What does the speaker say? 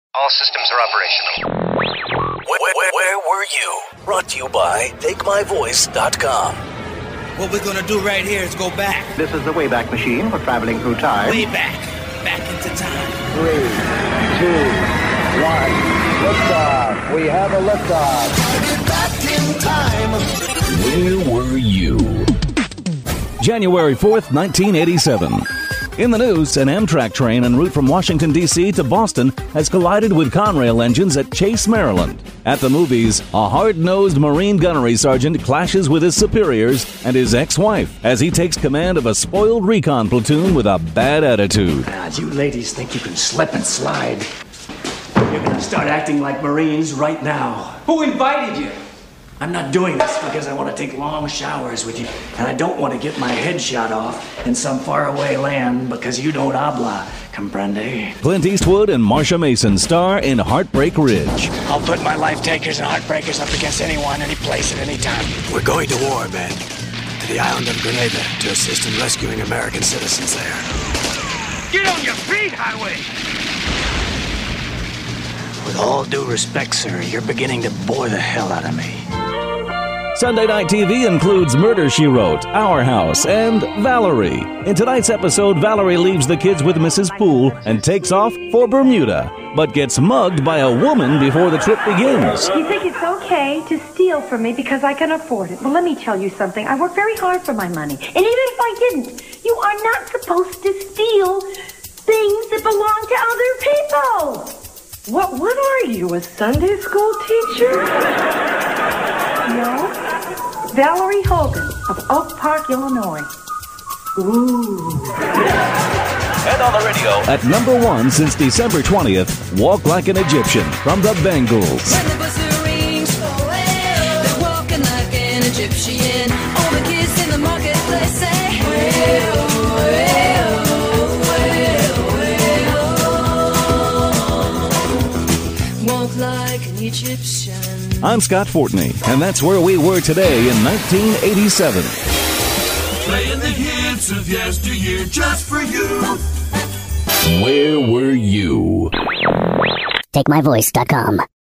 All systems are operational. Where were you? Brought to you by TakeMyVoice.com. What we're gonna do right here is go back. This is the Wayback Machine for traveling through time. Way back. Back into time. 3, 2, 1. Liftoff. We have a liftoff. Back in time. Where were you? January 4th, 1987. In the news, an Amtrak train en route from Washington, D.C. to Boston has collided with Conrail engines at Chase, Maryland. At the movies, a hard-nosed Marine gunnery sergeant clashes with his superiors and his ex-wife as he takes command of a spoiled recon platoon with a bad attitude. God, you ladies think you can slip and slide. You're gonna start acting like Marines right now. Who invited you? I'm not doing this because I want to take long showers with you, and I don't want to get my head shot off in some faraway land because you don't habla, comprende? Clint Eastwood and Marsha Mason star in Heartbreak Ridge. I'll put my life takers and heartbreakers up against anyone, any place, at any time. We're going to war, man. To the island of Grenada to assist in rescuing American citizens there. Get on your feet, Highway! With all due respect, sir, you're beginning to bore the hell out of me. Sunday Night TV includes Murder, She Wrote, Our House, and Valerie. In tonight's episode, Valerie leaves the kids with Mrs. Poole and takes off for Bermuda, but gets mugged by a woman before the trip begins. You think it's okay to steal from me because I can afford it? Well, let me tell you something. I work very hard for my money. And even if I didn't, you are not supposed to steal things that belong to other people. What are you, a Sunday school teacher? No. Valerie Hogan of Oak Park, Illinois. Ooh. And on the radio, at number 1 since December 20th, Walk Like an Egyptian from the Bangles. When the buzzer rings, they're walking like an Egyptian. All the kids in the marketplace say, well, well, well, well. Walk like an Egyptian. I'm Scott Fortney, and that's where we were today in 1987. Playing the hits of yesteryear just for you. Where were you? TakeMyVoice.com.